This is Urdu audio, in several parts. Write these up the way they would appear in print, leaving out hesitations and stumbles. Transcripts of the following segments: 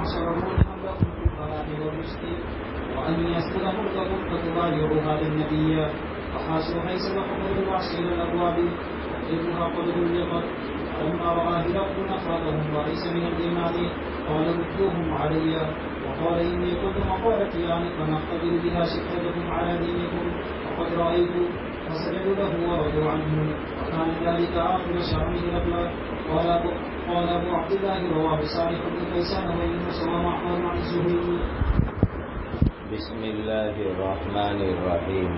شرفهم لكم في الفلاح والرشد وأن يسبق ملككم فتبايعوا هذا النبي فحاسوا حيث لكم الرباس إلى الأبواب وإذها قد غلقت فلما رأى هرقل نفرتهم وليس من الإيمان قال ردوهم علي وقال إني كنت مقالتي آنفا أقتدر بها شقتكم على دينكم وقد رأيت فسجدوا له ورضوا عنه وكان ذلك آخر شرم هرقل. قال أبو عبد الله رواه صالح بن كيسان ويونس ومعمر عن الزهري. بسم اللہ الرحمن الرحیم.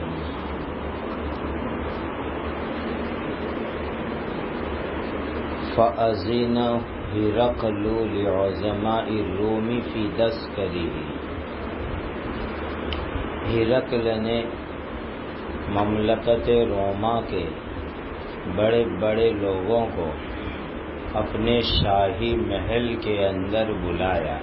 فأذن هرقل لعظماء الروم فی دسکریہ. ہرقل نے مملکت روما کے بڑے بڑے لوگوں کو اپنے شاہی محل کے اندر بلایا.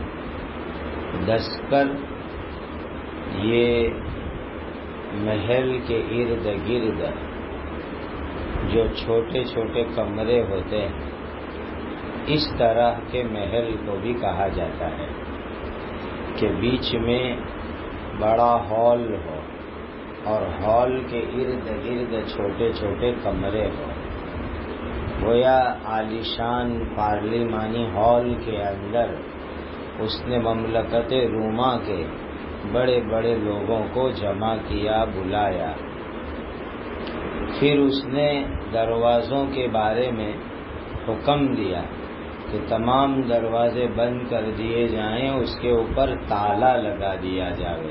دسکر یہ محل کے ارد گرد جو چھوٹے چھوٹے کمرے ہوتے ہیں اس طرح کے محل کو بھی کہا جاتا ہے کہ بیچ میں بڑا ہال ہو اور ہال کے ارد گرد چھوٹے چھوٹے کمرے ہوں. گویا عالیشان پارلیمانی ہال کے اندر اس نے مملکت روما کے بڑے بڑے لوگوں کو جمع کیا، بلایا. پھر اس نے دروازوں کے بارے میں حکم دیا کہ تمام دروازے بند کر دیے جائیں، اس کے اوپر تالا لگا دیا جائے.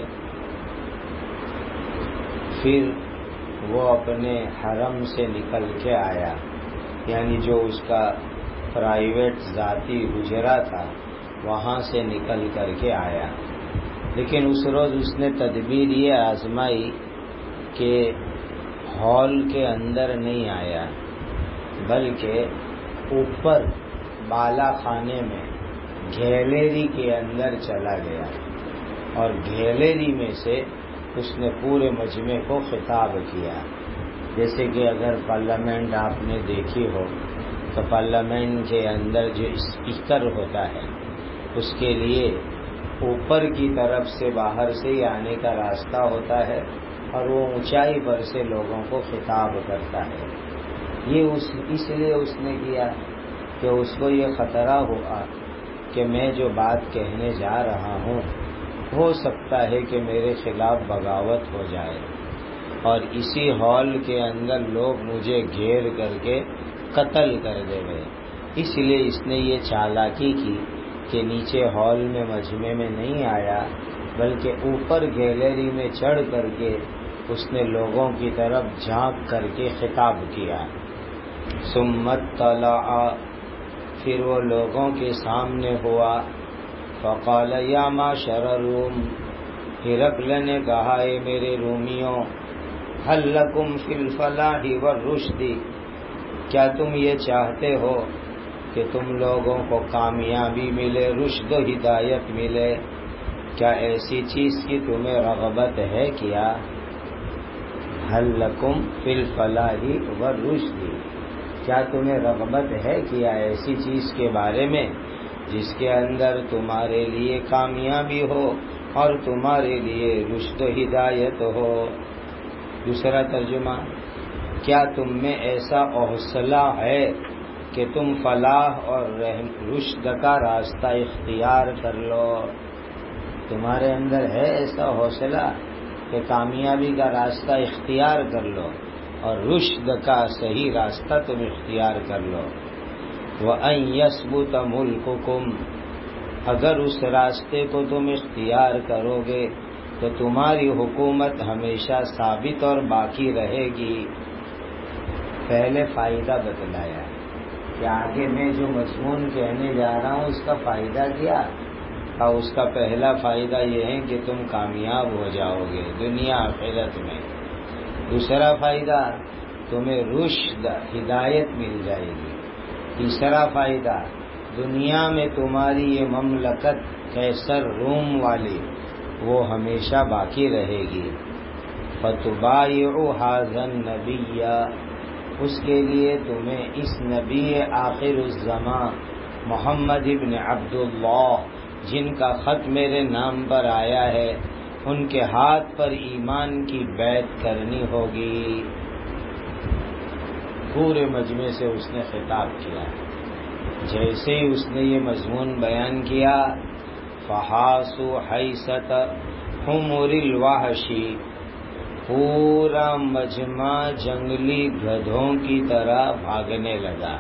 پھر وہ اپنے حرم سے نکل کے آیا، یعنی جو اس کا پرائیویٹ ذاتی حجرہ تھا وہاں سے نکل کر کے آیا. لیکن اس روز اس نے تدبیر یہ آزمائی کہ ہال کے اندر نہیں آیا بلکہ اوپر بالا خانے میں گیلری کے اندر چلا گیا اور گیلری میں سے اس نے پورے مجمع کو خطاب کیا. جیسے کہ اگر پارلیمنٹ آپ نے دیکھی ہو تو پارلیمنٹ کے اندر جو اسپیکر ہوتا ہے اس کے لیے اوپر کی طرف سے باہر سے ہی آنے کا راستہ ہوتا ہے اور وہ اونچائی پر سے لوگوں کو خطاب کرتا ہے. یہ اس لیے اس نے کیا کہ اس کو یہ خطرہ ہوا کہ میں جو بات کہنے جا رہا ہوں ہو سکتا ہے کہ میرے خلاف بغاوت ہو جائے اور اسی ہال کے اندر لوگ مجھے گھیر کر کے قتل کر دیں گے. اس لیے اس نے یہ چالاکی کی کہ نیچے ہال میں مجمع میں نہیں آیا بلکہ اوپر گیلری میں چڑھ کر کے اس نے لوگوں کی طرف جھانک کر کے خطاب کیا. ثم اطلع، پھر وہ لوگوں کے سامنے ہوا. فقال یا معشر الروم، ہرقل نے کہا اے میرے رومیوں، هل لکم فی الفلاح والرشد، کیا تم یہ چاہتے ہو کہ تم لوگوں کو کامیابی ملے، رشد و ہدایت ملے؟ کیا ایسی چیز کی تمہیں رغبت ہے کیا؟ هل لکم فی الفلاح والرشد، کیا تمہیں رغبت ہے کیا ایسی چیز کے بارے میں جس کے اندر تمہارے لیے کامیابی ہو اور تمہارے لیے رشد و ہدایت ہو؟ دوسرا ترجمہ، کیا تم میں ایسا حوصلہ ہے کہ تم فلاح اور رشد کا راستہ اختیار کر لو؟ تمہارے اندر ہے ایسا حوصلہ کہ کامیابی کا راستہ اختیار کر لو اور رشد کا صحیح راستہ تم اختیار کر لو؟ وَأَن يَثْبُتَ مُلْكُكُمْ، اگر اس راستے کو تم اختیار کرو گے تو تمہاری حکومت ہمیشہ ثابت اور باقی رہے گی. پہلے فائدہ بتلایا کہ آگے میں جو مضمون کہنے جا رہا ہوں اس کا فائدہ کیا، اور اس کا پہلا فائدہ یہ ہے کہ تم کامیاب ہو جاؤ گے دنیا آخرت میں. دوسرا فائدہ، تمہیں رشد ہدایت مل جائے گی. تیسرا فائدہ، دنیا میں تمہاری یہ مملکت قیصر روم والی وہ ہمیشہ باقی رہے گی. فَتُبَايِعُ هَذَا النَّبِيَّ، اس کے لیے تمہیں اس نبی آخر الزمان محمد ابن عبداللہ جن کا خط میرے نام پر آیا ہے ان کے ہاتھ پر ایمان کی بیعت کرنی ہوگی۔ پورے مجمع سے اس نے خطاب کیا۔ جیسے ہی اس نے یہ مضمون بیان کیا، فحاسوا حیثۃ حمر الوحش، پورا مجمع جنگلی گدھوں کی طرح بھاگنے لگا۔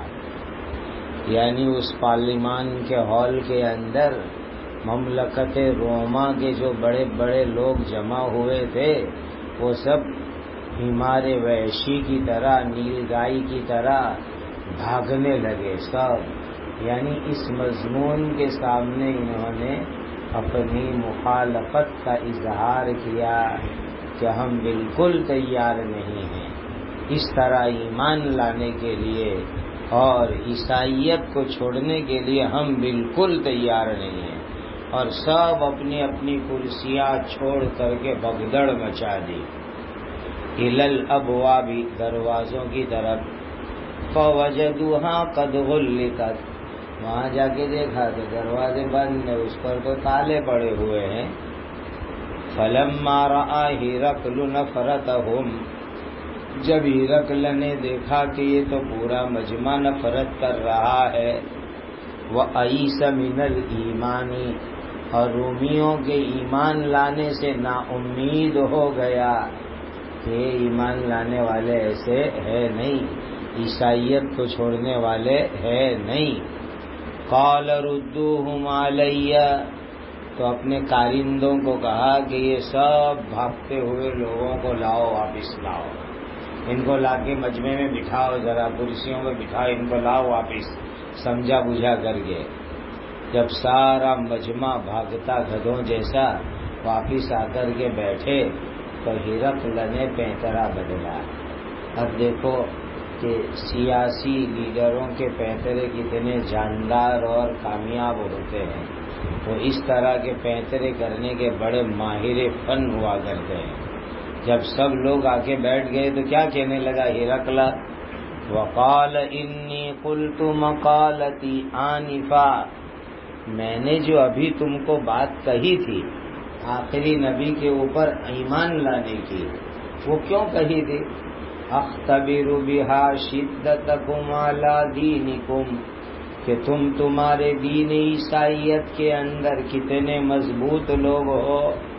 یعنی اس پارلیمان کے ہال کے اندر مملکت روما کے جو بڑے بڑے لوگ جمع ہوئے تھے وہ سب حمار وحشی کی طرح، نیل گائی کی طرح بھاگنے لگے سب۔ یعنی اس مضمون کے سامنے انہوں نے اپنی مخالفت کا اظہار کیا کہ ہم بالکل تیار نہیں ہیں اس طرح ایمان لانے کے لیے، اور عیسائیت کو چھوڑنے کے لیے ہم بالکل تیار نہیں ہیں، اور سب اپنی اپنی کرسیاں چھوڑ کر کے بھگدڑ مچا دی الی الابواب، دروازوں کی طرف۔ فوجدوها قد غلقت، وہاں جا کے دیکھا تو دروازے بند ہیں، اس پر تو تالے پڑے ہوئے ہیں۔ فلما رأى ہرقل نفرتهم، جب ہرقل نے دیکھا کہ یہ تو پورا مجمع نفرت کر رہا ہے، وَأَيِّسَ مِنَ الْإِيمَانِ، اور رومیوں کے ایمان لانے سے نا امید ہو گیا کہ یہ ایمان لانے والے ایسے ہے نہیں، عیسائیت کو چھوڑنے والے ہے نہیں۔ قال ردوہم علی، تو اپنے کارندوں کو کہا کہ یہ سب بھاگتے ہوئے لوگوں کو لاؤ، واپس لاؤ، ان کو لا کے مجمع میں بٹھاؤ، ذرا کرسیوں میں بٹھاؤ، ان کو لاؤ واپس، سمجھا بجھا کر کے۔ جب سارا مجمع بھاگتا گدھوں جیسا واپس آ کر کے بیٹھے تو ہرقل نے پیترا بدلا۔ اب دیکھو کہ سیاسی لیڈروں کے پیترے کتنے جاندار اور کامیاب ہوتے ہیں، وہ اس طرح کے پیترے کرنے کے بڑے ماہر فن ہوا کرتے ہیں۔ جب سب لوگ آ کے بیٹھ گئے تو کیا کہنے لگا ہرقل؟ وقال انی قلت مقالتی آنفا، میں نے جو ابھی تم کو بات کہی تھی آخری نبی کے اوپر ایمان لانے کی، وہ کیوں کہی تھی؟ اختبر بها شدتکم علی دینکم، کہ تم تمہارے دین عیسائیت کے اندر کتنے مضبوط لوگ ہو،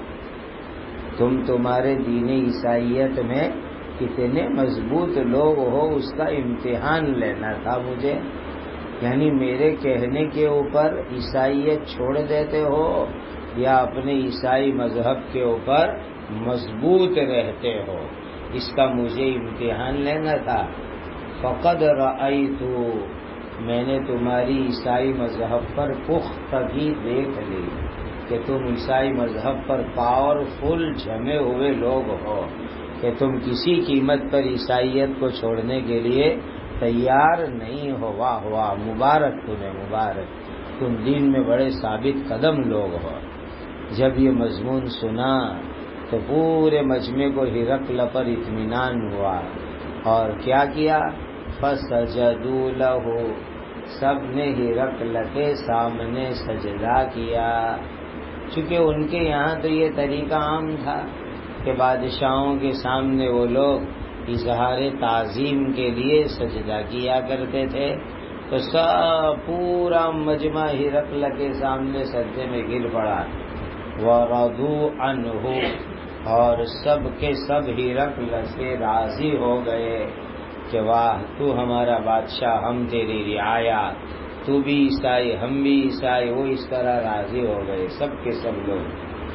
تم تمہارے دین عیسائیت میں کتنے مضبوط لوگ ہو، اس کا امتحان لینا تھا مجھے۔ یعنی میرے کہنے کے اوپر عیسائیت چھوڑ دیتے ہو یا اپنے عیسائی مذہب کے اوپر مضبوط رہتے ہو، اس کا مجھے امتحان لینا تھا۔ فقد رأیت، میں نے تمہاری عیسائی مذہب پر پختگی دیکھ لی کہ تم عیسائی مذہب پر پاورفل جمے ہوئے لوگ ہو، کہ تم کسی قیمت پر عیسائیت کو چھوڑنے کے لیے تیار نہیں ہو۔ واہ واہ، مبارک تمہیں، مبارک، تم دین میں بڑے ثابت قدم لوگ ہو۔ جب یہ مضمون سنا تو پورے مجمع کو ہرقل پر اطمینان ہوا، اور کیا کیا؟ فسجدوا لہ، سب نے ہرقل کے سامنے سجدہ کیا۔ چونکہ ان کے یہاں تو یہ طریقہ عام تھا کہ بادشاہوں کے سامنے وہ لوگ اظہار تعظیم کے لیے سجدہ کیا کرتے تھے، تو سب پورا مجمع ہرقل کے سامنے سجدے میں گر پڑا۔ وَرَضُوا عَنْهُ، اور سب کے سب ہرقل سے راضی ہو گئے کہ واہ تو ہمارا بادشاہ، ہم تیری رعایا، تو بھی عیسائی ہم بھی عیسائی، وہ اس طرح راضی ہو گئے سب کے سب لوگ۔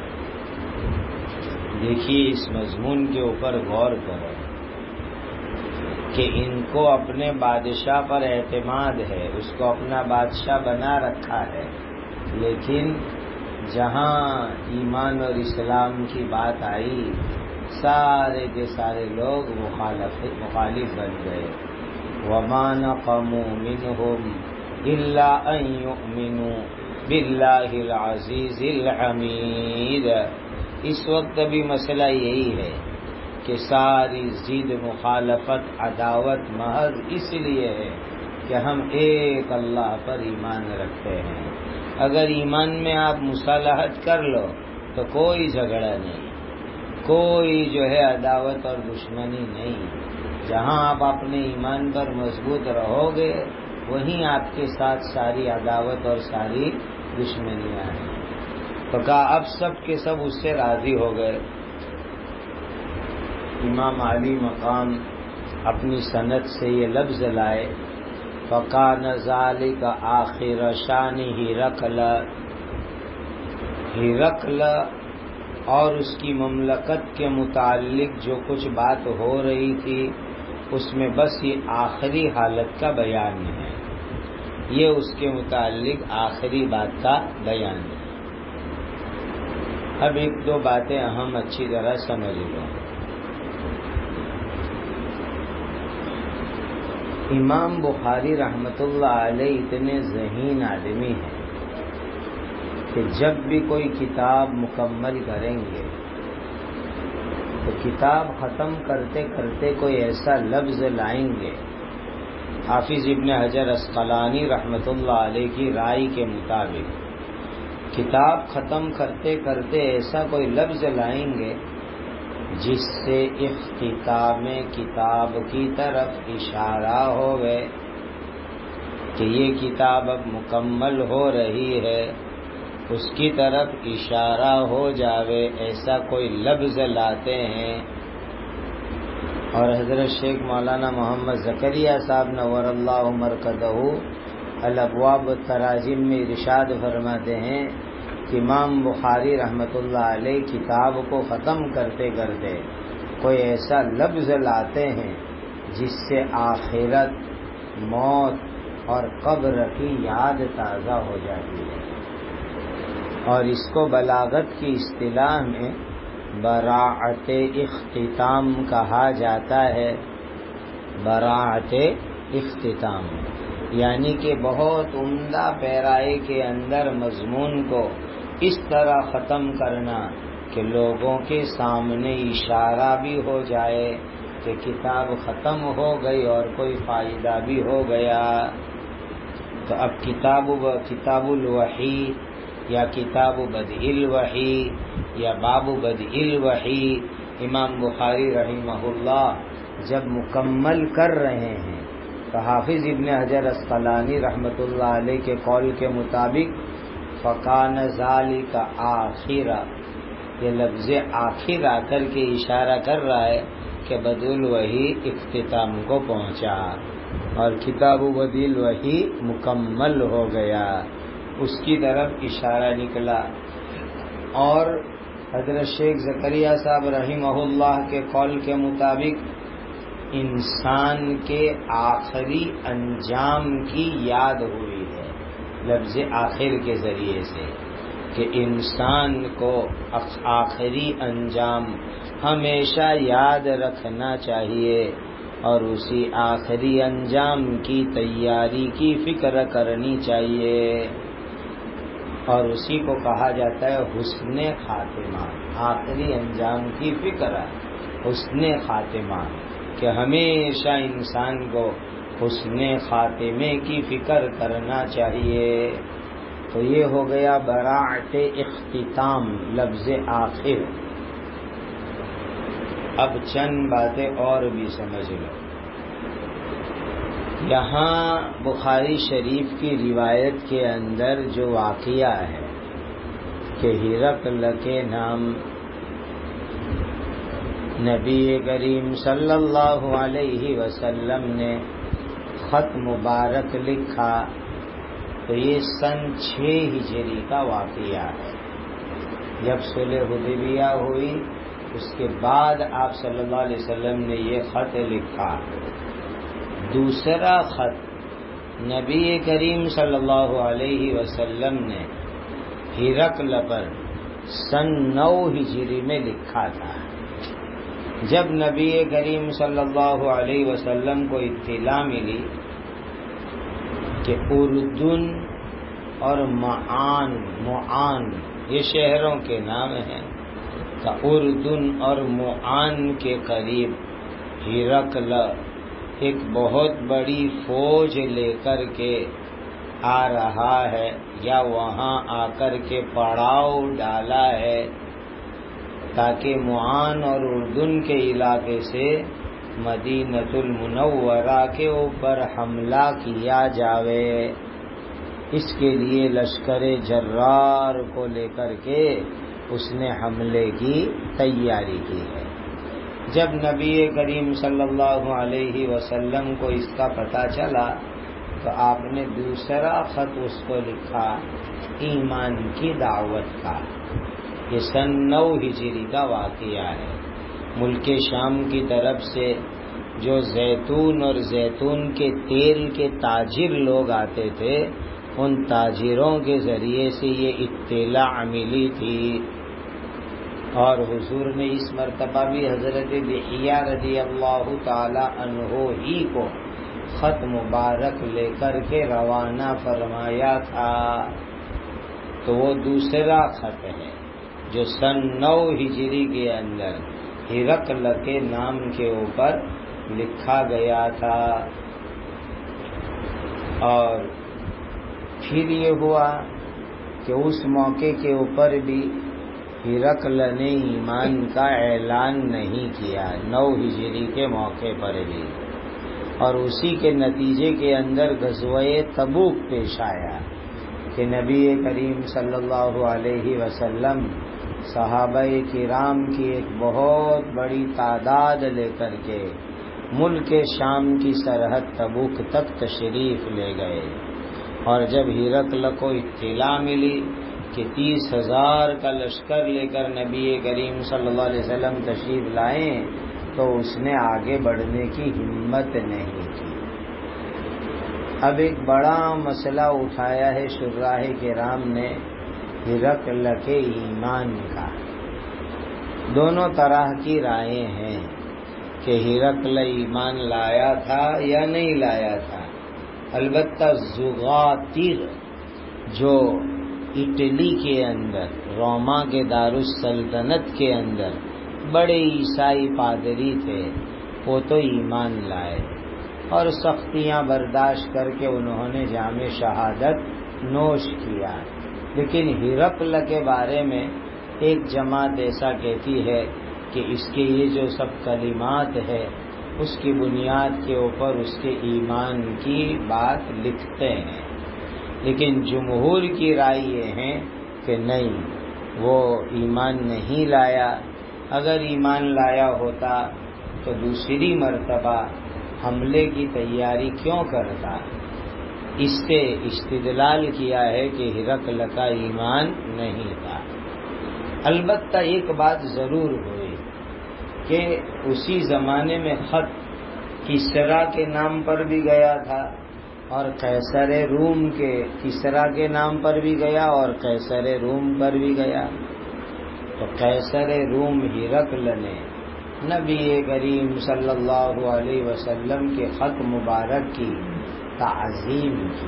دیکھیے اس مضمون کے اوپر غور کریں کہ ان کو اپنے بادشاہ پر اعتماد ہے، اس کو اپنا بادشاہ بنا رکھا ہے، لیکن جہاں ایمان اور اسلام کی بات آئی سارے کے سارے لوگ مخالف بن گئے۔ وَمَا نَقَمُوا مِنْهُمْ إِلَّا أَن يُؤْمِنُوا بِاللَّهِ الْعَزِيزِ الْحَمِيدِ۔ اس وقت بھی مسئلہ یہی ہے کہ ساری ضد، مخالفت، عداوت محض اس لیے ہے کہ ہم ایک اللہ پر ایمان رکھتے ہیں، اگر ایمان میں آپ مصالحت کر لو تو کوئی جھگڑا نہیں، کوئی جو ہے عداوت اور دشمنی نہیں. جہاں آپ اپنے ایمان پر مضبوط رہو گے وہیں آپ کے ساتھ ساری عداوت اور ساری دشمنیاں ہیں. تو کہا اب سب کے سب اس سے راضی ہو گئے. امام علی مقام اپنی سند سے یہ لفظ لائے فَكَانَ ذَلِكَ آخِرَ شَانِ ہرقل اور اس کی مملکت کے متعلق جو کچھ بات ہو رہی تھی اس میں بس یہ آخری حالت کا بیان ہے، یہ اس کے متعلق آخری بات کا بیان ہے. اب ایک دو باتیں اہم اچھی طرح سمجھ لو. امام بخاری رحمت اللہ علیہ اتنے ذہین آدمی ہیں کہ جب بھی کوئی کتاب مکمل کریں گے تو کتاب ختم کرتے کرتے کوئی ایسا لفظ لائیں گے. حافظ ابن حجر عسقلانی رحمت اللہ علیہ کی رائے کے مطابق کتاب ختم کرتے کرتے ایسا کوئی لفظ لائیں گے جس سے اختتام کتاب کی طرف اشارہ ہو گئے کہ یہ کتاب اب مکمل ہو رہی ہے، اس کی طرف اشارہ ہو جاوے، ایسا کوئی لفظ لاتے ہیں. اور حضرت شیخ مولانا محمد زکریا صاحب نور اللہ مرکزہ الابواب التراجم میں ارشاد فرماتے ہیں کہ امام بخاری رحمت اللہ علیہ کتاب کو ختم کرتے کرتے کوئی ایسا لفظ لاتے ہیں جس سے آخرت، موت اور قبر کی یاد تازہ ہو جاتی ہے. اور اس کو بلاغت کی اصطلاح میں براعت اختتام کہا جاتا ہے. براعت اختتام یعنی کہ بہت عمدہ پیرائے کے اندر مضمون کو اس طرح ختم کرنا کہ لوگوں کے سامنے اشارہ بھی ہو جائے کہ کتاب ختم ہو گئی اور کوئی فائدہ بھی ہو گیا. تو اب کتاب الوحی یا کتاب بدء الوحی یا باب بدء الوحی امام بخاری رحمہ اللہ جب مکمل کر رہے ہیں تو حافظ ابن حجر عسقلانی رحمت اللہ علیہ کے قول کے مطابق فَكَانَ ذَلِكَ آخِرَ یہ لفظ آخر آ کر کے اشارہ کر رہا ہے کہ بدء الوحی اختتام کو پہنچا اور کتاب بدء الوحی مکمل ہو گیا، اس کی طرف اشارہ نکلا. اور حضرت شیخ زکریا صاحب رحمہ اللہ کے قول کے مطابق انسان کے آخری انجام کی یاد ہوئی ہے لفظ آخر کے ذریعے سے کہ انسان کو آخری انجام ہمیشہ یاد رکھنا چاہیے اور اسی آخری انجام کی تیاری کی فکر کرنی چاہیے. اور اسی کو کہا جاتا ہے حسن خاتمہ. آخری انجام کی فکر حسن خاتمہ کہ ہمیشہ انسان کو حسن خاتمے کی فکر کرنا چاہیے. تو یہ ہو گیا براعت اختتام لفظ آخر. اب چند باتیں اور بھی سمجھ لو. یہاں بخاری شریف کی روایت کے اندر جو واقعہ ہے کہ ہرقل کے نام نبی کریم صلی اللہ علیہ وسلم نے خط مبارک لکھا تو یہ سن 6 ہجری کا واقعہ ہے. جب صلح حدیبیہ ہوئی اس کے بعد آپ صلی اللہ علیہ وسلم نے یہ خط لکھا. دوسرا خط نبی کریم صلی اللہ علیہ وسلم نے ہرقل پر سن 9 ہجری میں لکھا تھا. جب نبی کریم صلی اللہ علیہ وسلم کو اطلاع ملی کہ اردن اور معان یہ شہروں کے نام ہیں، تو اردن اور معان کے قریب ہرقل ایک بہت بڑی فوج لے کر کے آ رہا ہے یا وہاں آ کر کے پڑاؤ ڈالا ہے تاکہ معان اور اردن کے علاقے سے مدینۃ المنورہ کے اوپر حملہ کیا جاوے. اس کے لیے لشکر جرار کو لے کر کے اس نے حملے کی تیاری کی ہے. جب نبی کریم صلی اللہ علیہ وسلم کو اس کا پتہ چلا تو آپ نے دوسرا خط اس کو لکھا ایمان کی دعوت کا. یہ سن 9 ہجری کا واقعہ ہے. ملک شام کی طرف سے جو زیتون اور زیتون کے تیل کے تاجر لوگ آتے تھے ان تاجروں کے ذریعے سے یہ اطلاع ملی تھی. اور حضور نے اس مرتبہ بھی حضرت دحیہ رضی اللہ تعالی عنہ ہی کو خط مبارک لے کر کے روانہ فرمایا تھا. تو وہ دوسرا خط ہے جو سن 9 ہجری کے اندر ہرقل کے نام کے اوپر لکھا گیا تھا. اور پھر یہ ہوا کہ اس موقع کے اوپر بھی ہرقل نے ایمان کا اعلان نہیں کیا 9 ہجری کے موقع پر بھی. اور اسی کے نتیجے کے اندر غزوہ تبوک پیش آیا کہ نبی کریم صلی اللہ علیہ وسلم صحابہ کرام کی ایک بہت بڑی تعداد لے کر کے ملک شام کی سرحد تبوک تک تشریف لے گئے. اور جب ہرقل کو اطلاع ملی کہ 30,000 کا لشکر لے کر نبی کریم صلی اللہ علیہ وسلم تشریف لائیں تو اس نے آگے بڑھنے کی ہمت نہیں کی. اب ایک بڑا مسئلہ اٹھایا ہے شراح کرام نے ہرقل کے ایمان کا. دونوں طرح کی رائے ہیں کہ ہرقل ایمان لایا تھا یا نہیں لایا تھا. البتہ زغاطر جو اٹلی کے اندر روما کے دارالسلطنت کے اندر بڑے عیسائی پادری تھے وہ تو ایمان لائے اور سختیاں برداشت کر کے انہوں نے جام شہادت نوش کیا. لیکن ہرقل کے بارے میں ایک جماعت ایسا کہتی ہے کہ اس کے یہ جو سب کلمات ہے اس کی بنیاد کے اوپر اس کے ایمان کی بات لکھتے ہیں. لیکن جمہور کی رائے یہ ہے کہ نہیں وہ ایمان نہیں لایا. اگر ایمان لایا ہوتا تو دوسری مرتبہ حملے کی تیاری کیوں کرتا. اس سے استدلال کیا ہے کہ ہرقل کا ایمان نہیں تھا. البتہ ایک بات ضرور ہوئی کہ اسی زمانے میں خط کسرا کے نام پر بھی گیا تھا اور قیصر روم کے کسرا کے نام پر بھی گیا اور قیصر روم پر بھی گیا. تو قیصر روم ہرقل نے نبی کریم صلی اللہ علیہ وسلم کے خط مبارک کی تعظیم کی,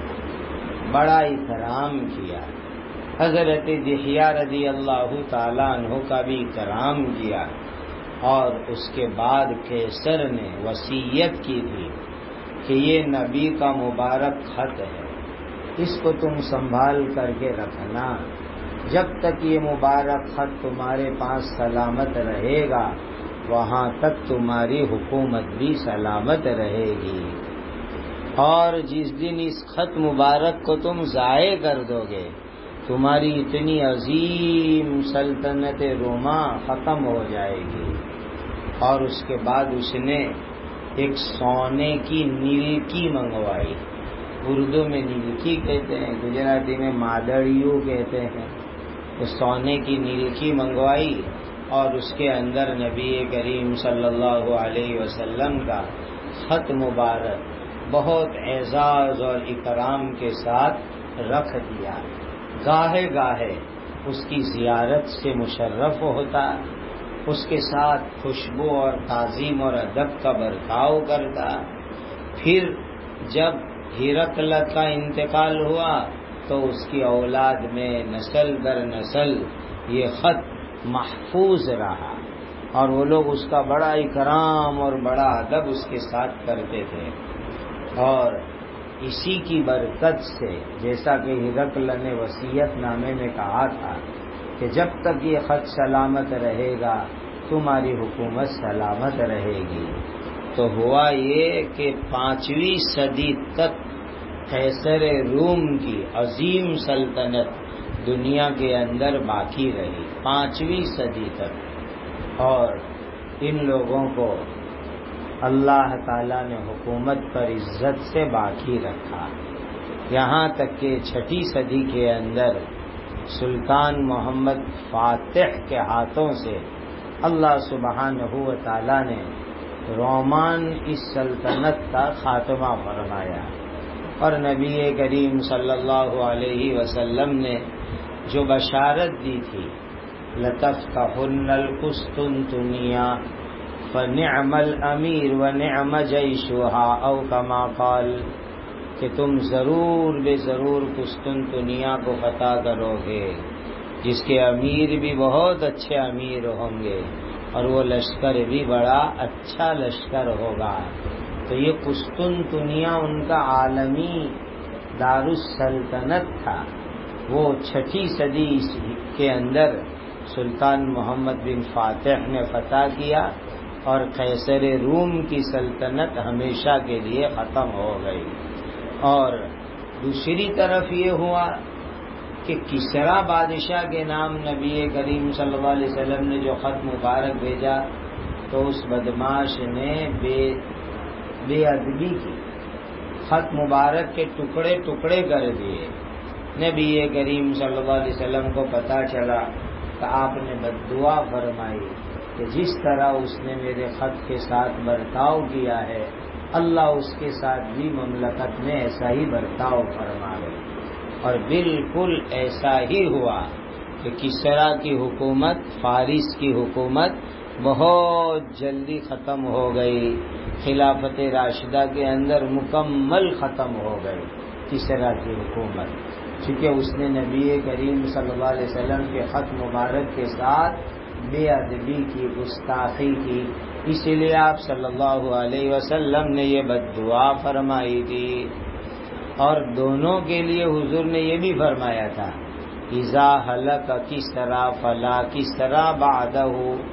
بڑا اکرام کیا. حضرت دحیہ رضی اللہ تعالی عنہ کا بھی اکرام کیا. اور اس کے بعد قیصر نے وصیت کی تھی کہ یہ نبی کا مبارک خط ہے, اس کو تم سنبھال کر کے رکھنا. جب تک یہ مبارک خط تمہارے پاس سلامت رہے گا وہاں تک تمہاری حکومت بھی سلامت رہے گی. اور جس دن اس خط مبارک کو تم ضائع کر دو گے تمہاری اتنی عظیم سلطنت روما ختم ہو جائے گی. اور اس کے بعد اس نے ایک سونے کی نیلکی منگوائی. اردو میں نیلکی کہتے ہیں, گجراتی میں مادڑیو کہتے ہیں. تو سونے کی نیلکی منگوائی اور اس کے اندر نبی کریم صلی اللہ علیہ وسلم کا خط مبارک بہت اعزاز اور اکرام کے ساتھ رکھ دیا. گاہے گاہے اس کی زیارت سے مشرف ہوتا, اس کے ساتھ خوشبو اور تعظیم اور ادب کا برتاؤ کرتا. پھر جب ہرقل کا انتقال ہوا تو اس کی اولاد میں نسل در نسل یہ خط محفوظ رہا اور وہ لوگ اس کا بڑا اکرام اور بڑا ادب اس کے ساتھ کرتے تھے. اور اسی کی برکت سے، جیسا کہ ہرقل نے وصیت نامے میں کہا تھا کہ جب تک یہ خط سلامت رہے گا تمہاری حکومت سلامت رہے گی، تو ہوا یہ کہ 5ویں صدی تک قیصر روم کی عظیم سلطنت دنیا کے اندر باقی رہی، 5ویں صدی تک، اور ان لوگوں کو اللہ تعالیٰ نے حکومت پر عزت سے باقی رکھا، یہاں تک کہ 6 صدی کے اندر سلطان محمد فاتح کے ہاتھوں سے اللہ سبحانہ و تعالیٰ نے رومان اس سلطنت کا خاتمہ فرمایا، اور نبی کریم صلی اللہ علیہ وسلم نے جو بشارت دی تھی لَتَفْتَحُنَّ الْقُسْطُنْطُنِیَّةَ فَنِعْمَ الْأَمِيرُ وَنِعْمَ جَيْشُهَا او کما قال، کہ تم ضرور بے ضرور قسطنطنیہ کو فتح کرو گے، جس کے امیر بھی بہت اچھے امیر ہوں گے، اور وہ لشکر بھی بڑا اچھا لشکر ہوگا۔ تو یہ قسطنطنیہ ان کا عالمی دارالسلطنت تھا، وہ 6 صدی کے اندر سلطان محمد بن فاتح نے فتح کیا، اور قیصر روم کی سلطنت ہمیشہ کے لیے ختم ہو گئی۔ اور دوسری طرف یہ ہوا کہ کسریٰ بادشاہ کے نام نبی کریم صلی اللہ علیہ وسلم نے جو خط مبارک بھیجا تو اس بدماش نے بے ادبی کی، خط مبارک کے ٹکڑے ٹکڑے کر دیے۔ نبی کریم صلی اللہ علیہ وسلم کو پتہ چلا کہ آپ نے بددعا فرمائی کہ جس طرح اس نے میرے خط کے ساتھ برتاؤ کیا ہے اللہ اس کے ساتھ بھی مملکت میں ایسا ہی برتاؤ فرمائے، اور بالکل ایسا ہی ہوا کہ کسریٰ کی حکومت، فارس کی حکومت بہت جلدی ختم ہو گئی، خلافت راشدہ کے اندر مکمل ختم ہو گئی کسریٰ کی حکومت، چونکہ اس نے نبی کریم صلی اللہ علیہ وسلم کے خط مبارک کے ساتھ بے ادبی کی، گستاخی کی، اسی لیے آپ صلی اللہ علیہ وسلم نے یہ بددعا فرمائی تھی۔ اور دونوں کے لیے حضور نے یہ بھی فرمایا تھا اذا ہلک کسریٰ فلا کسریٰ بعدہ،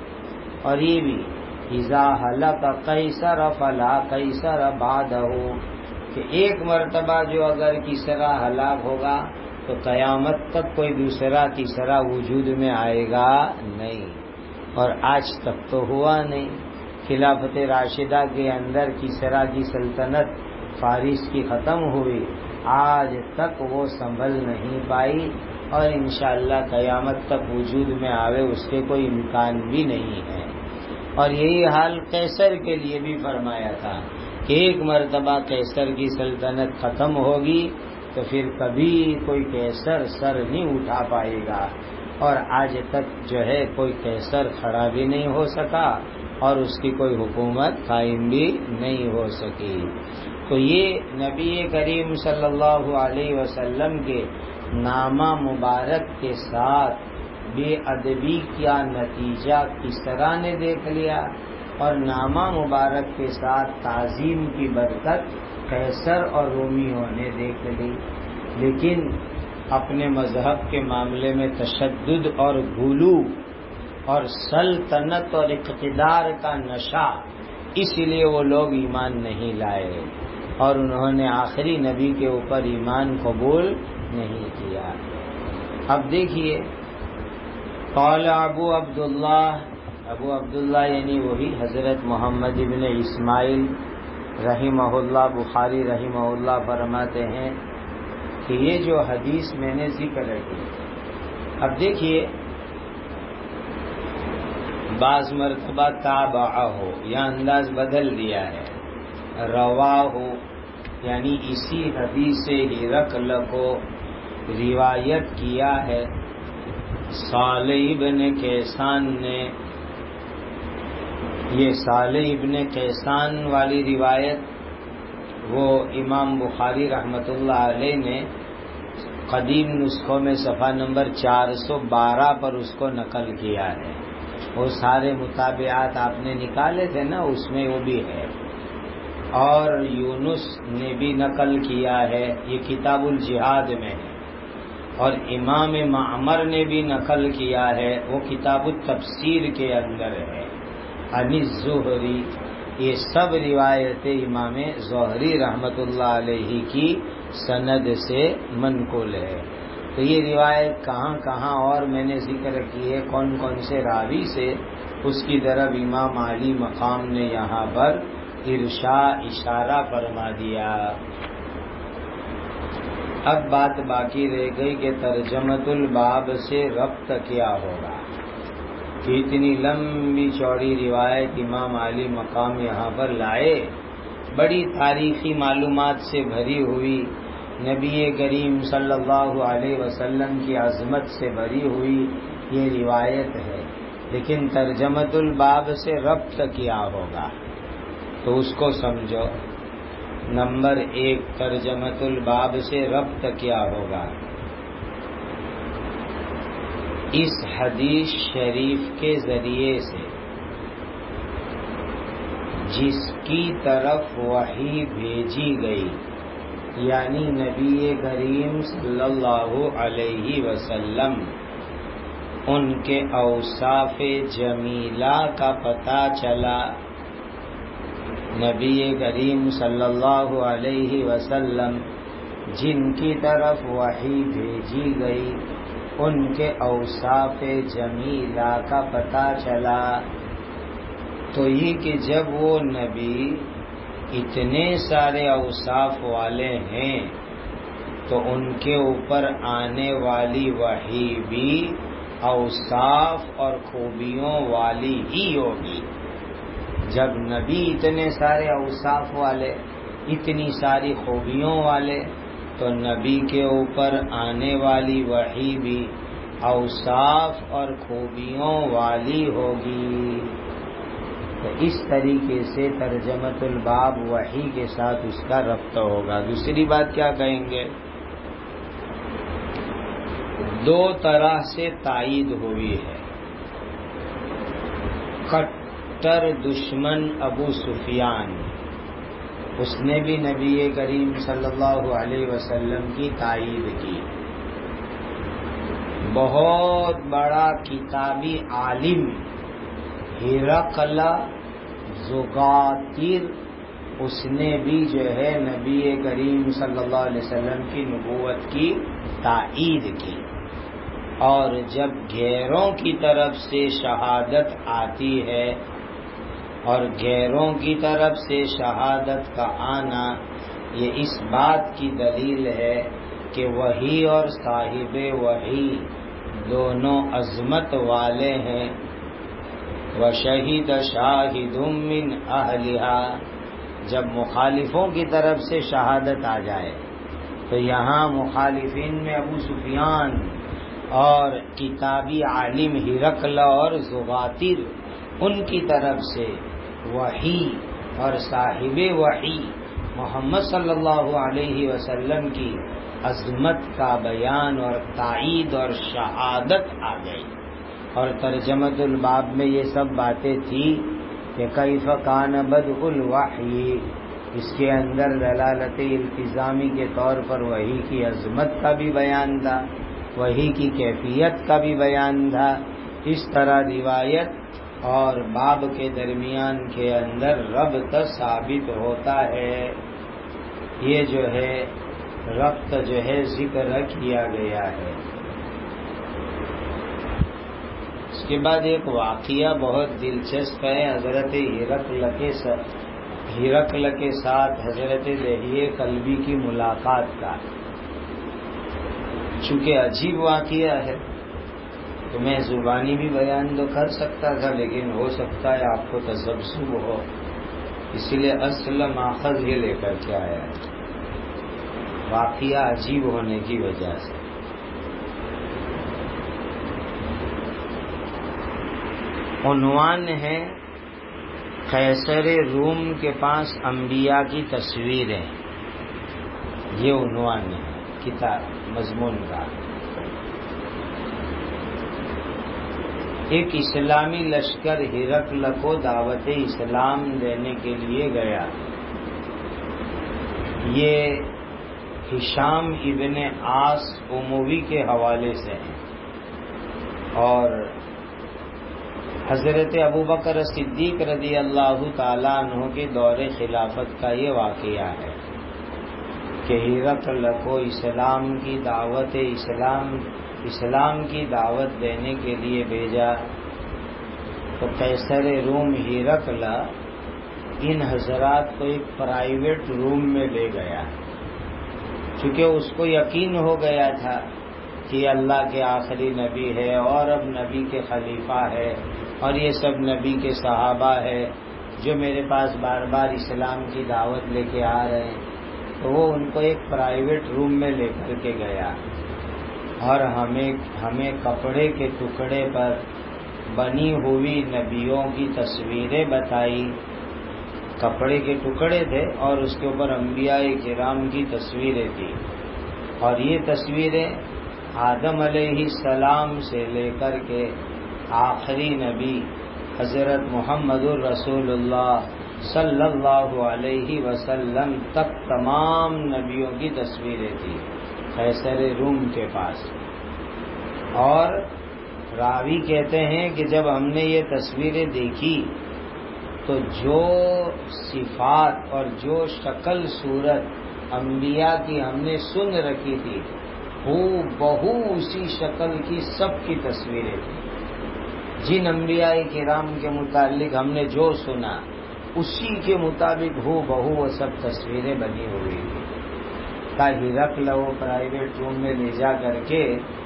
اور یہ بھی اذا ہلک قیصر فلا قیصر بعدہ، کہ ایک مرتبہ جو اگر کسریٰ ہلاک ہوگا تو قیامت تک کوئی دوسرا تیسرا وجود میں آئے گا نہیں، اور آج تک تو ہوا نہیں۔ خلافت راشدہ کے اندر کسریٰ کی سلطنت فارس کی ختم ہوئی، آج تک وہ سنبھل نہیں پائی، اور انشاءاللہ قیامت تک وجود میں آوے اس کے کوئی امکان بھی نہیں ہے۔ اور یہی حال قیصر کے لیے بھی فرمایا تھا کہ ایک مرتبہ قیصر کی سلطنت ختم ہوگی تو پھر کبھی کوئی قیصر سر نہیں اٹھا پائے گا، اور آج تک جو ہے کوئی قیصر کھڑا بھی نہیں ہو سکا اور اس کی کوئی حکومت قائم بھی نہیں ہو سکی۔ تو یہ نبی کریم صلی اللہ علیہ وسلم کے نامہ مبارک کے ساتھ بے ادبی کا نتیجہ کسریٰ نے دیکھ لیا، اور نامہ مبارک کے ساتھ تعظیم کی برکت قیصر اور رومیوں نے دیکھ لی، لیکن اپنے مذہب کے معاملے میں تشدد اور غلو اور سلطنت اور اقتدار کا نشہ، اس لیے وہ لوگ ایمان نہیں لائے، اور انہوں نے آخری نبی کے اوپر ایمان قبول نہیں کیا۔ اب دیکھیے قال ابو عبداللہ یعنی وہی حضرت محمد ابن اسماعیل رحمہ اللہ، بخاری رحمہ اللہ فرماتے ہیں کہ یہ جو حدیث میں نے ذکر کی، اب دیکھیے بعض مرتبہ تابعہ ہو یا انداز بدل دیا ہے، روا ہو یعنی اسی حدیث سے ہرقل کو روایت کیا ہے صالح ابن کیسان نے۔ یہ صالح ابن کیسان والی روایت وہ امام بخاری رحمۃ اللہ علیہ نے قدیم نسخوں میں صفحہ نمبر 412 پر اس کو نقل کیا ہے، وہ سارے مطابعات آپ نے نکالے تھے نا، اس میں وہ بھی ہے۔ اور یونس نے بھی نقل کیا ہے، یہ کتاب الجہاد میں ہے، اور امام معمر نے بھی نقل کیا ہے، وہ کتاب التفسیر کے اندر ہے، عن الزہری۔ یہ سب روایتیں امام زہری رحمت اللہ علیہ کی سند سے منقول ہے۔ تو یہ روایت کہاں کہاں اور میں نے ذکر کی ہے، کون کون سے راوی سے، اس کی طرف امام علی مقام نے یہاں پر اشارہ فرما دیا۔ اب بات باقی رہ گئی کہ ترجمۃ الباب سے ربط کیا ہوگا، کہ اتنی لمبی چوڑی روایت امام علی مقام یہاں پر لائے، بڑی تاریخی معلومات سے بھری ہوئی، نبی کریم صلی اللہ علیہ وسلم کی عظمت سے بھری ہوئی یہ روایت ہے، لیکن ترجمۃ الباب سے ربط کیا ہوگا، تو اس کو سمجھو۔ نمبر 1، ترجمۃ الباب سے ربط کیا ہوگا؟ اس حدیث شریف کے ذریعے سے جس کی طرف وحی بھیجی گئی، یعنی نبی کریم صلی اللہ علیہ وسلم، ان کے اوصاف جمیلہ کا پتہ چلا۔ نبی کریم صلی اللہ علیہ وسلم جن کی طرف وحی بھیجی گئی، ان کے اوصاف جمیلہ کا پتہ چلا، تو یہ کہ جب وہ نبی اتنے سارے اوصاف والے ہیں تو ان کے اوپر آنے والی وحی بھی اوصاف اور خوبیوں والی ہی ہوگی۔ جب نبی اتنے سارے اوصاف والے، اتنی ساری خوبیوں والے، تو نبی کے اوپر آنے والی وحی بھی اوصاف اور خوبیوں والی ہوگی۔ تو اس طریقے سے ترجمۃ الباب وحی کے ساتھ اس کا ربط ہوگا۔ دوسری بات کیا کہیں گے؟ دو طرح سے تائید ہوئی ہے۔ کٹر دشمن ابو سفیان، اس نے بھی نبی کریم صلی اللہ علیہ وسلم کی تائید کی۔ بہت بڑا کتابی عالم ہرقل زغاتر، اس نے بھی جو ہے نبی کریم صلی اللہ علیہ وسلم کی نبوت کی تائید کی، اور جب غیروں کی طرف سے شہادت آتی ہے، اور غیروں کی طرف سے شہادت کا آنا یہ اس بات کی دلیل ہے کہ وحی اور صاحب وحی دونوں عظمت والے ہیں۔ وَشَهِدَ شَاهِدٌ مِّنْ أَهْلِهَا، جب مخالفوں کی طرف سے شہادت آ جائے تو یہاں مخالفین میں ابو سفیان اور کتابی عالم ہرقل اور زغاتر، ان کی طرف سے وحی اور صاحب وحی محمد صلی اللہ علیہ وسلم کی عظمت کا بیان اور تائید اور شہادت آ گئی۔ اور ترجمۃ الباب میں یہ سب باتیں تھی کہ کیف کان بدء الوحی، اس کے اندر دلالت التزامی کے طور پر وحی کی عظمت کا بھی بیان تھا، وحی کی کیفیت کا بھی بیان تھا۔ اس طرح روایت اور باب کے درمیان کے اندر ربط ثابت ہوتا ہے۔ یہ جو ہے ربط جو ہے ذکر کیا گیا ہے۔ اس کے بعد ایک واقعہ بہت دلچسپ ہے، حضرت ہرقل کے ساتھ حضرت دحیہ کلبی کی ملاقات کا۔ چونکہ عجیب واقعہ ہے تو میں زبانی بھی بیان تو کر سکتا تھا، لیکن ہو سکتا ہے آپ کو تذبذب ہو، اسی لیے اصل ماخذ یہ لے کر کے آیا، واقعہ عجیب ہونے کی وجہ سے۔ عنوان ہے قیصر روم کے پاس انبیاء کی تصویریں، یہ عنوان ہے کتاب مضمون کا۔ ایک اسلامی لشکر ہرقل کو دعوت اسلام دینے کے لیے گیا، یہ ہشام ابن عاص اموی کے حوالے سے ہیں، اور حضرت ابوبکر صدیق رضی اللہ تعالیٰ عنہ کے دور خلافت کا یہ واقعہ ہے کہ ہرقل کو اسلام کی دعوت دینے کے لیے بھیجا، تو قیصر روم ہرقل ان حضرات کو ایک پرائیویٹ روم میں لے گیا، چونکہ اس کو یقین ہو گیا تھا کہ اللہ کے آخری نبی ہے اور اب نبی کے خلیفہ ہے، اور یہ سب نبی کے صحابہ ہے جو میرے پاس بار بار اسلام کی دعوت لے کے آ رہے ہیں، تو وہ ان کو ایک پرائیویٹ روم میں لے کر کے گیا، اور ہمیں کپڑے کے ٹکڑے پر بنی ہوئی نبیوں کی تصویریں بتائی۔ کپڑے کے ٹکڑے تھے اور اس کے اوپر انبیاء کرام کی تصویریں تھیں، اور یہ تصویریں آدم علیہ السلام سے لے کر کے آخری نبی حضرت محمد الرسول اللہ صلی اللہ علیہ وسلم تک تمام نبیوں کی تصویریں تھیں قیصر روم کے پاس۔ اور راوی کہتے ہیں کہ جب ہم نے یہ تصویریں دیکھی تو جو صفات اور جو شکل صورت انبیاء کی ہم نے سن رکھی تھی، بہو اسی شکل کی سب کی تصویریں تھیں۔ جن انبیاء کرام کے متعلق ہم نے جو سنا اسی کے مطابق بہو وہ سب تصویریں بنی ہوئی تھی۔ ہرقل وہ پرائیویٹ روم میں لے جا کر کے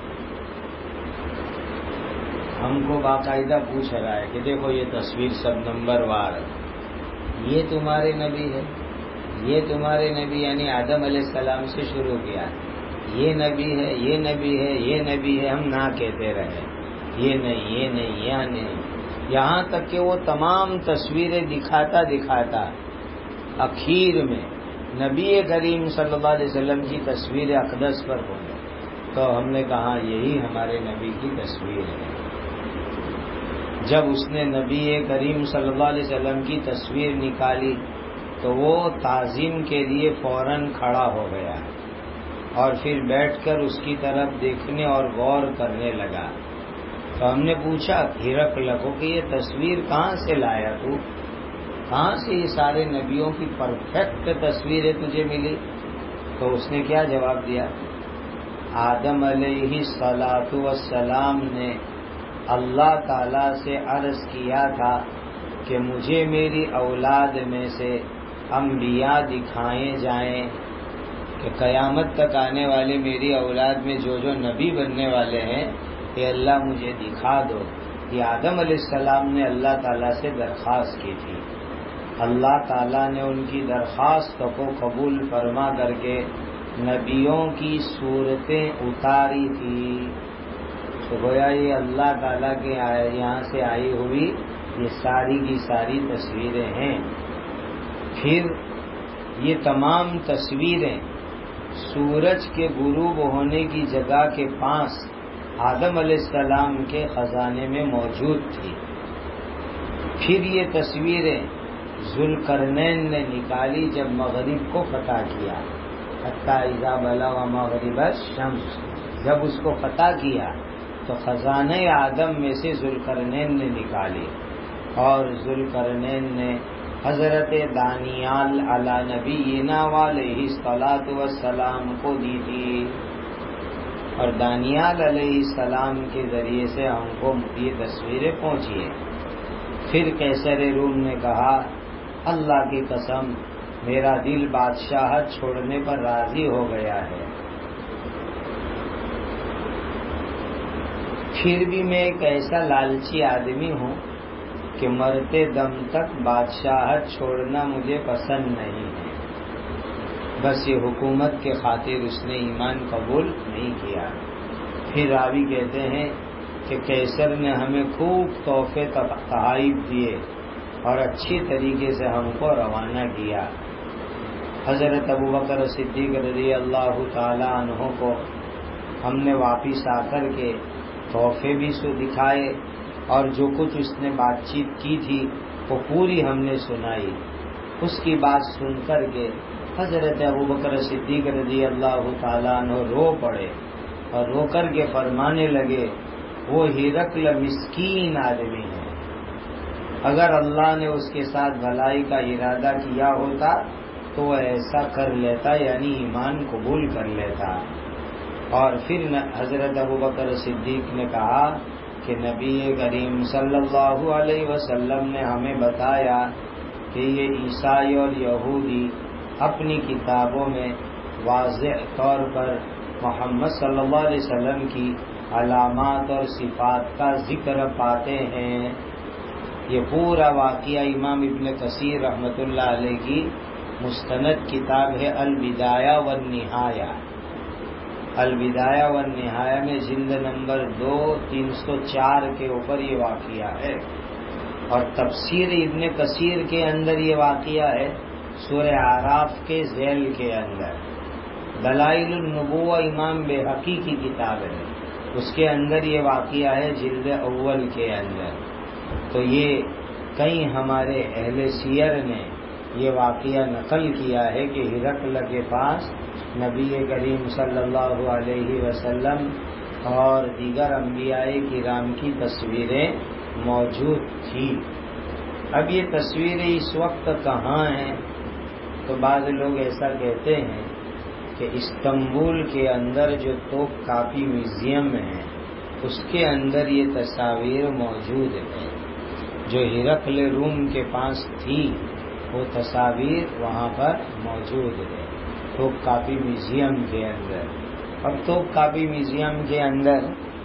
ہم کو باقاعدہ پوچھ رہا ہے کہ دیکھو یہ تصویر سب نمبر وار، یہ تمہارے نبی ہے، یہ تمہارے نبی، یعنی آدم علیہ السلام سے شروع کیا، یہ نبی ہے، یہ نبی ہے، یہ نبی ہے، ہم نہ کہتے رہے، یہ نہیں، یہ نہیں، یہ نہیں، یہاں تک کہ وہ تمام تصویریں دکھاتا اخیر میں نبی کریم صلی اللہ علیہ وسلم کی تصویر اقدس پر بولے، تو ہم نے کہا یہی ہمارے نبی کی تصویر ہے۔ جب اس نے نبی کریم صلی اللہ علیہ وسلم کی تصویر نکالی تو وہ تعظیم کے لیے فوراً کھڑا ہو گیا اور پھر بیٹھ کر اس کی طرف دیکھنے اور غور کرنے لگا۔ تو ہم نے پوچھا ہرقل کو کہ یہ تصویر کہاں سے لایا تو؟ کہاں سے یہ سارے نبیوں کی پرفیکٹ تصویریں تجھے ملی؟ تو اس نے کیا جواب دیا؟ آدم علیہ الصلاۃ والسلام نے اللہ تعالی سے عرض کیا تھا کہ مجھے میری اولاد میں سے انبیاء دکھائے جائیں، کہ قیامت تک آنے والے میری اولاد میں جو جو نبی بننے والے ہیں کہ اللہ مجھے دکھا دو۔ یہ آدم علیہ السلام نے اللہ تعالیٰ سے درخواست کی تھی، اللہ تعالیٰ نے ان کی درخواست کو قبول فرما کر کے نبیوں کی صورتیں اتاری تھی۔ تو گویا یہ اللہ تعالیٰ کے یہاں سے آئی ہوئی یہ ساری کی ساری تصویریں ہیں۔ پھر یہ تمام تصویریں سورج کے غروب ہونے کی جگہ کے پاس آدم علیہ السلام کے خزانے میں موجود تھی۔ پھر یہ تصویریں ذوالقرنین نے نکالی جب مغرب کو فتح کیا، حتی اذا بلغ مغرب الشمس، جب اس کو فتح کیا تو خزانہ آدم میں سے ذوالقرنین نے نکالی، اور ذوالقرنین نے حضرت دانیال علی نبینا علیہ الصلاۃ والسلام کو دی تھی، اور دانیال علیہ السلام کے ذریعے سے ہم کو یہ تصویریں پہنچی ہیں۔ پھر قیصر روم نے کہا اللہ کی قسم میرا دل بادشاہت چھوڑنے پر راضی ہو گیا ہے، پھر بھی میں ایک ایسا لالچی آدمی ہوں کہ مرتے دم تک بادشاہت چھوڑنا مجھے پسند نہیں ہے۔ بس یہ حکومت کے خاطر اس نے ایمان قبول نہیں کیا۔ پھر راوی کہتے ہیں کہ قیصر نے ہمیں خوب تحفے تحائف دیے اور اچھی طریقے سے ہم کو روانہ کیا۔ حضرت ابوبکر صدیق رضی اللہ تعالی عنہ کو ہم نے واپس آ کر کے تحفے بھی دکھائے، اور جو کچھ اس نے بات چیت کی تھی وہ پوری ہم نے سنائی۔ اس کی بات سن کر کے حضرت ابوبکر صدیق رضی اللہ تعالیٰ عنہ رو پڑے اور رو کر کے فرمانے لگے وہ ہرقل مسکین آدمی ہے، اگر اللہ نے اس کے ساتھ بھلائی کا ارادہ کیا ہوتا تو وہ ایسا کر لیتا، یعنی ایمان قبول کر لیتا۔ اور پھر حضرت ابوبکر صدیق نے کہا کہ نبی کریم صلی اللہ علیہ وسلم نے ہمیں بتایا کہ یہ عیسائی اور یہودی اپنی کتابوں میں واضح طور پر محمد صلی اللہ علیہ وسلم کی علامات اور صفات کا ذکر پاتے ہیں۔ یہ پورا واقعہ امام ابن کثیر رحمۃ اللہ علیہ کی مستند کتاب ہے البدایہ والنہایہ۔ البدایہ والنہایہ میں جلد نمبر 2 304 کے اوپر یہ واقعہ ہے، اور تفسیر ابن کثیر کے اندر یہ واقعہ ہے سورہ اعراف کے ذیل کے اندر۔ دلائل النبوہ امام بہقی کی کتاب ہے، اس کے اندر یہ واقعہ ہے جلد اول کے اندر۔ تو یہ کئی ہمارے اہل سیر نے یہ واقعہ نقل کیا ہے کہ ہرقل کے پاس نبی کریم صلی اللہ علیہ وسلم اور دیگر انبیاء کرام کی تصویریں موجود تھیں۔ اب یہ تصویریں اس وقت کہاں ہیں؟ تو بعض لوگ ایسا کہتے ہیں کہ استنبول کے اندر جو توپ کاپی میوزیم ہے اس کے اندر یہ تصاویر موجود ہیں، جو ہرقل روم کے پاس تھی وہ تصاویر وہاں پر موجود ہے توپ کاپی میوزیم کے اندر۔ اب توپ کاپی میوزیم کے اندر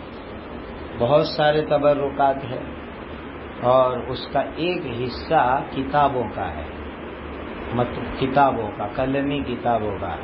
بہت سارے تبرکات ہیں اور اس کا ایک حصہ کتابوں کا ہے، کتابوں کا، قلمی کتابوں کا۔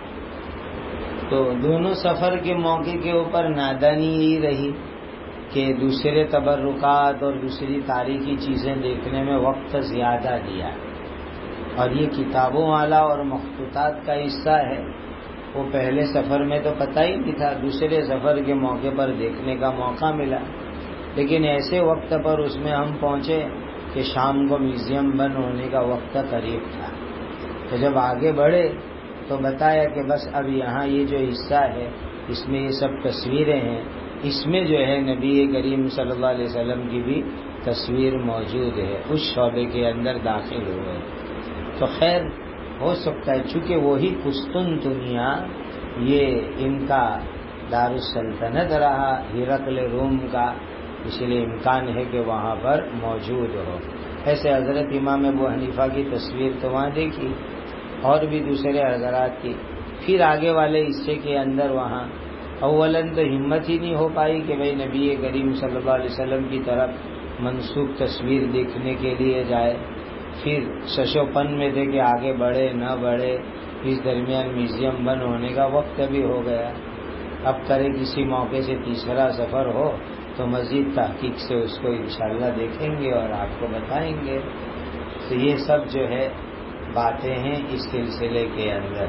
تو دونوں سفر کے موقع کے اوپر نادانی یہی رہی کہ دوسرے تبرکات اور دوسری تاریخی چیزیں دیکھنے میں وقت زیادہ دیا، اور یہ کتابوں والا اور مخطوطات کا حصہ ہے، وہ پہلے سفر میں تو پتہ ہی نہیں تھا، دوسرے سفر کے موقع پر دیکھنے کا موقع ملا، لیکن ایسے وقت پر اس میں ہم پہنچے کہ شام کو میوزیم بند ہونے کا وقت قریب تھا۔ تو جب آگے بڑھے تو بتایا کہ بس اب یہاں یہ جو حصہ ہے اس میں یہ سب تصویریں ہیں، اس میں جو ہے نبی کریم صلی اللہ علیہ وسلم کی بھی تصویر موجود ہے، اس شعبے کے اندر داخل ہوئے۔ تو خیر ہو سکتا ہے چونکہ وہی قسطنطنیہ یہ ان کا دارالسلطنت رہا ہرقل روم کا، اس لیے امکان ہے کہ وہاں پر موجود ہو۔ ایسے حضرت امام ابو حنیفہ کی تصویر تو وہاں دیکھی، اور بھی دوسرے حضرات کی۔ پھر آگے والے حصے کے اندر وہاں اولاً تو ہمت ہی نہیں ہو پائی کہ بھئی نبی کریم صلی اللہ علیہ وسلم کی طرف منسوب تصویر دیکھنے کے لیے جائے، پھر ششو پن میں تھے کہ آگے بڑھے نہ بڑھے، اس درمیان میوزیم بند ہونے کا وقت بھی ہو گیا۔ اب کرے کسی موقع سے تیسرا سفر ہو تو مزید تحقیق سے اس کو انشاءاللہ دیکھیں گے اور آپ کو بتائیں گے۔ تو یہ سب جو ہے باتیں ہیں اس سلسلے کے اندر۔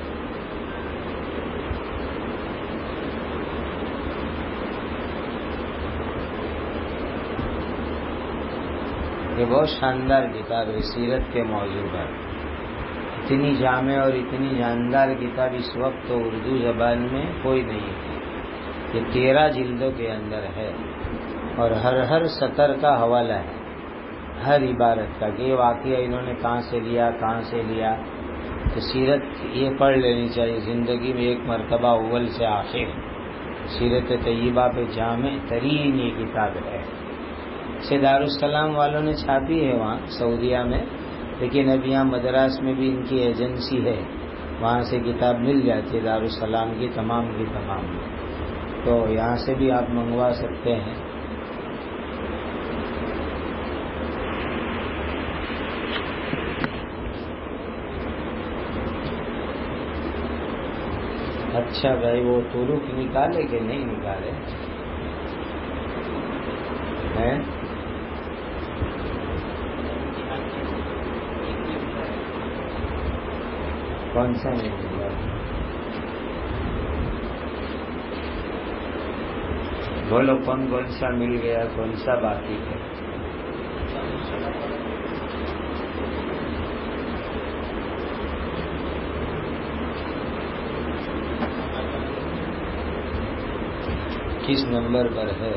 یہ بہت شاندار کتاب ہے سیرت کے موضوع پر، اتنی جامع اور اتنی جاندار کتاب اس وقت تو اردو زبان میں کوئی نہیں ہے۔ یہ 13 جلدوں کے اندر ہے اور ہر سطر کا حوالہ ہے، ہر عبارت کا کہ یہ واقعہ انہوں نے کہاں سے لیا۔ تو سیرت یہ پڑھ لینی چاہیے زندگی میں ایک مرتبہ اول سے آخر۔ سیرت طیبہ پہ جامع ترین یہ کتاب ہے۔ اسے دارالسلام والوں نے چھاپی ہے وہاں سعودیہ میں، لیکن اب یہاں مدراس میں بھی ان کی ایجنسی ہے، وہاں سے کتاب مل جاتی ہے دارالسلام کی تمام تو یہاں سے بھی آپ منگوا سکتے ہیں۔ اچھا بھائی وہ ترک نکالے کہ نہیں نکالے ہیں؟ کون سا نہیں ملا؟ بولو کون سا مل گیا، کون سا باقی ہے؟ کس نمبر پر ہے؟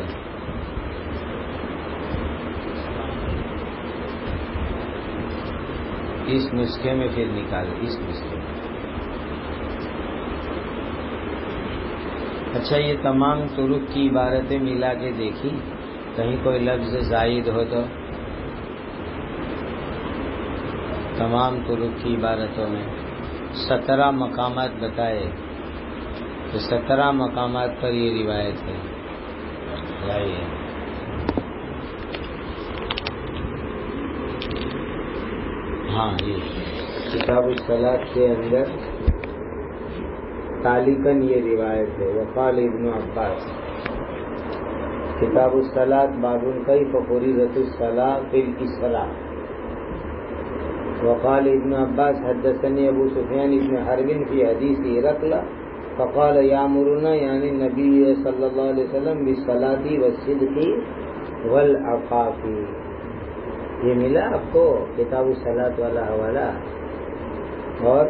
اس نسخے میں پھر نکال، اس نسخے میں۔ اچھا، یہ تمام طرق کی عبارتیں ملا کے دیکھی، کہیں کوئی لفظ زائد ہو تو؟ تمام طرق کی عبارتوں میں 17 مقامات بتائے، تو 17 مقامات پر یہ روایت ہے۔ لائیے ہاں، یہ کتاب الصلاۃ کے اندر تعلیقاً یہ روایت ہے۔ وقال ابن عباس، کتاب الصلاۃ باب کیف فرضت الصلاۃ فی الاسراء۔ وقال ابن عباس حدثني ابو سفیان ابن حرب فی حدیث ہرقل فقال یامرنا یعنی نبی صلی اللہ علیہ وسلم بالصلاۃ والصدق والعفاف۔ یہ ملا آپ کو کتاب الصلاۃ والا حوالہ؟ اور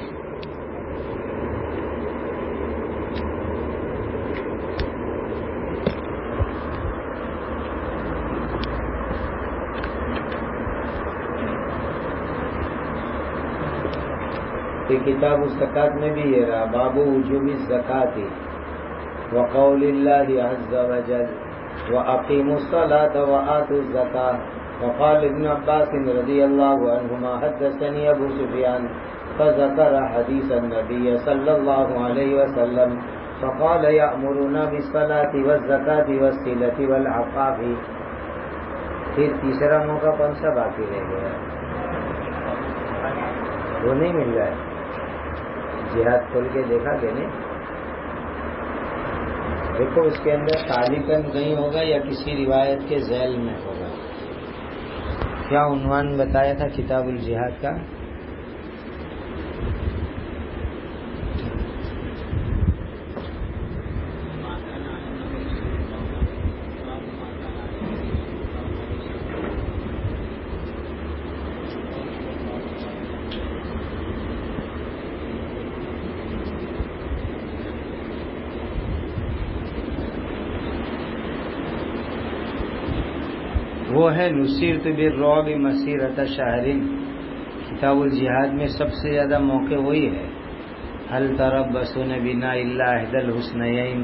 کتاب الزکات میں بھی یہ رہا، باب وجوب الزکات وقول اللہ عز وجل واقیموا الصلاة وآتوا الزکاة۔ وقال ابن عباس رضی اللہ عنہما حدثني ابو سفیان فذکر حدیث النبی صلی اللہ علیہ وسلم فقال یأمرنا بالصلاة والزکاة والصلة والعفاف۔ پھر تیسرا موقع کون سا باقی رہ گیا؟ وہ نہیں مل رہا ہے، جہاد کھول کے دیکھا کہ نہیں؟ دیکھو اس کے اندر تعلیقاً کہیں ہوگا یا کسی روایت کے ذیل میں ہوگا۔ کیا عنوان بتایا تھا کتاب الجہاد کا؟ وہ ہے نصرت بالرعب مسیرۃ شہر۔ کتاب الجہاد میں سب سے زیادہ موقع وہی ہے، هل تربصون بنا الا احدى الحسنيين۔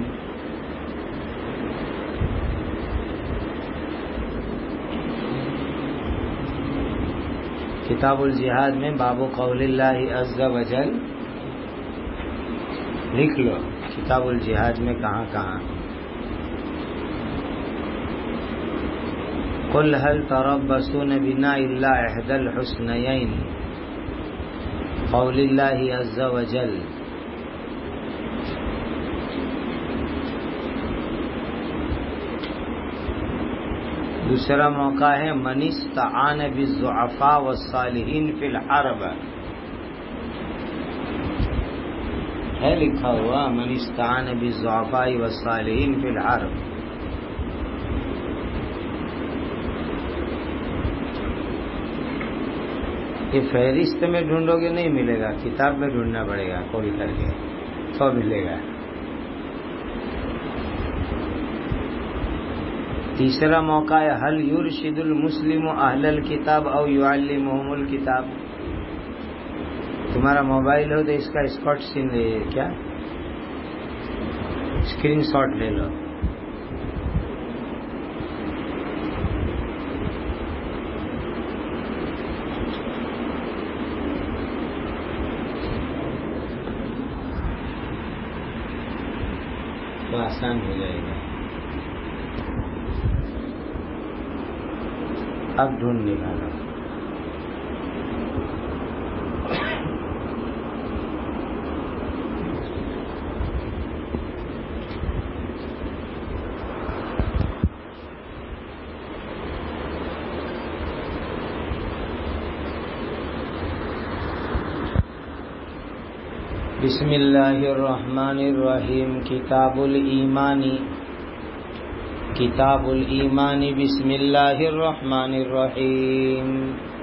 کتاب الجہاد میں باب قول اللہ عز وجل لکھ لو، کتاب الجہاد میں کہاں کہاں قل هل تربصون بنا الا احدى الحسنيين قول اللہ عز وجل۔ دوسرا موقع ہے من استعان بالضعفاء والصالحین فی الحرب، ہے لکھا ہوا من استعان بالضعفاء والصالحین فی الحرب۔ یہ فہرست میں ڈھونڈو گے نہیں ملے گا، کتاب میں ڈھونڈنا پڑے گا کھول کر کے تو ملے گا۔ تیسرا موقع ہے هل يرشد المسلم اہل الکتاب او يعلمهم الکتاب۔ تمہارا موبائل ہو تو اس کا اسکرین شاٹ لے لو۔ تو آسان ہو جائے گا۔ اب ڈھونڈ نکالو۔ بسم اللہ الرحمن الرحیم۔ کتاب الایمان بسم اللہ الرحمن الرحیم۔